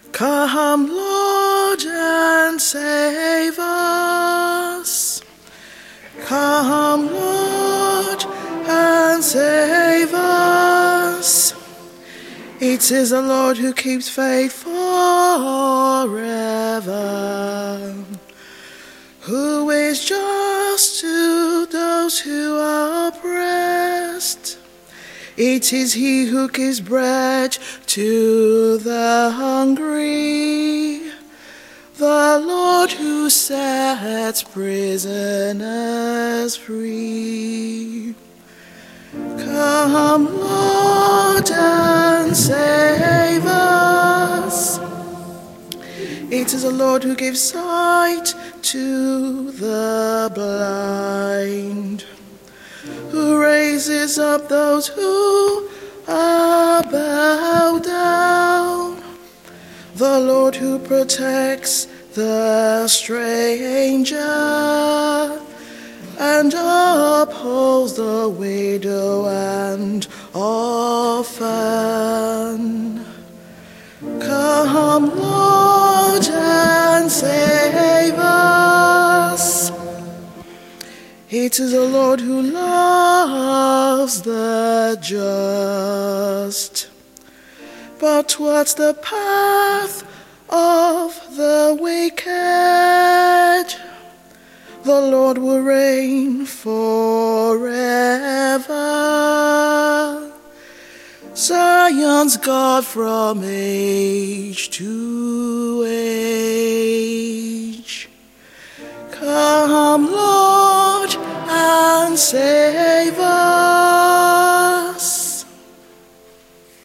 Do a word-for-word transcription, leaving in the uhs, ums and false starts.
Come, Lord, and save us. Come, Lord, and save us. It is the Lord who keeps faith forever, who is just to those who are oppressed. It is he who gives bread to the hungry, the Lord who sets prisoners free. Come, Lord, and save us. It is the Lord who gives sight to the blind, who raises up those who are bowed down, the Lord who protects the stranger and upholds the widow and orphan. Come, Lord, and save us. It is the Lord who loves the just, but towards the path of the wicked the Lord will reign forever. Zion's God from age to age. Come, Lord, and save us.